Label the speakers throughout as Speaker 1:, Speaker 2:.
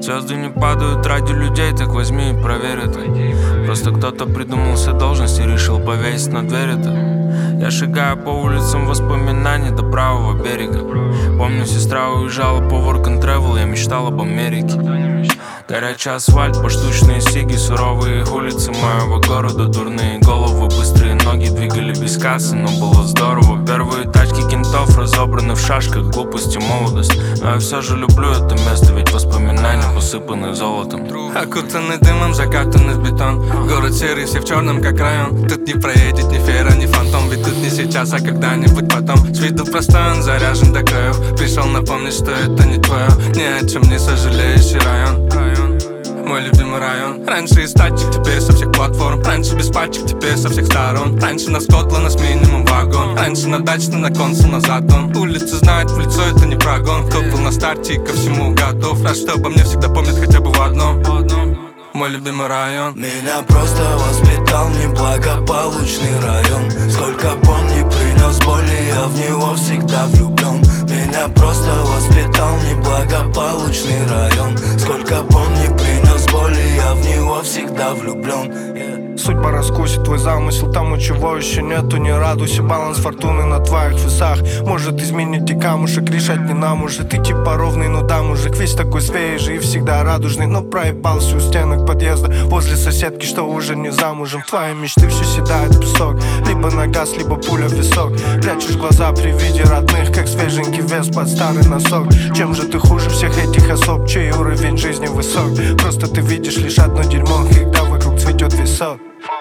Speaker 1: Звезды не падают ради людей, так возьми и проверь это. Просто кто-то придумал все должности и решил повесить на дверь это. Я шагаю по улицам воспоминаний до правого берега. Помню, сестра уезжала по work and travel, я мечтал об Америке. Горячий асфальт, поштучные сиги, суровые улицы моего города, дурные головы, быстрые ноги двигали без кассы, но было здорово. Первые тачки кентов разобраны в шашках, глупость и молодость. Но я все же люблю это место, ведь воспоминания усыпаны золотом.
Speaker 2: Окутанный дымом, закатанный в бетон. Город серый, все в черном, как район. Тут не проедет ни фера, ни фантом. Ведь тут не сейчас, а когда-нибудь потом. С виду простой, он заряжен до краев. Пришел напомнить, что это не твое. Ни о чем не сожалеющий район. Мой любимый район. Раньше из тачек, теперь со всех платформ. Раньше без пачек, теперь со всех сторон. Раньше на Скотланд, с минимум вагон. Раньше на дачный, на консул, на затон. Улицы знают в лицо, это не прогон. Кто был на старте и ко всему готов. Рад, что обо мне всегда помнят хотя бы в одном. Мой любимый район.
Speaker 3: Меня просто воспитал неблагополучный район. Сколько б он не принес боли, я в него всегда влюблен. Меня просто воспитал неблагополучный район. Сколько б он не принес боли, я в него всегда влюблен.
Speaker 4: Судьба раскусит твой замысел, тому чего еще нету, не радуйся. Баланс фортуны на твоих весах может изменить и камушек, решать не нам уже. Ты типа ровный, но да, мужик весь такой свежий и всегда радужный. Но проебался у стенок подъезда возле соседки, что уже не замужем. Твои мечты все седают в песок, либо на газ, либо пуля в висок. Прячешь глаза при виде родных, как свеженький вес под старый носок. Чем же ты хуже всех этих особ, чей уровень жизни высок? Просто ты видишь лишь одно дерьмо, когда вокруг цветет висок.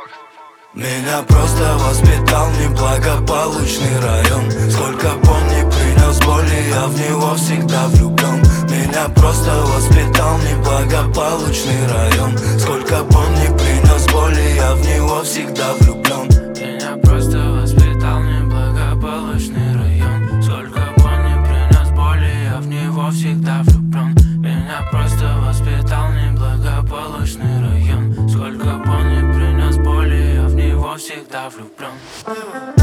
Speaker 3: Меня просто воспитал неблагополучный район. Сколько б он не принес боли, я в него всегда влюблен. Меня просто воспитал неблагополучный район. Сколько б он не принес боли, я в него всегда влюблен.
Speaker 1: Меня просто воспитал неблагополучный район. Сколько б он не принес боли, я в него всегда влюблен. Меня просто воспитал неблагополучный район. Сколько б он не принес боли, я в него всегда влюблен.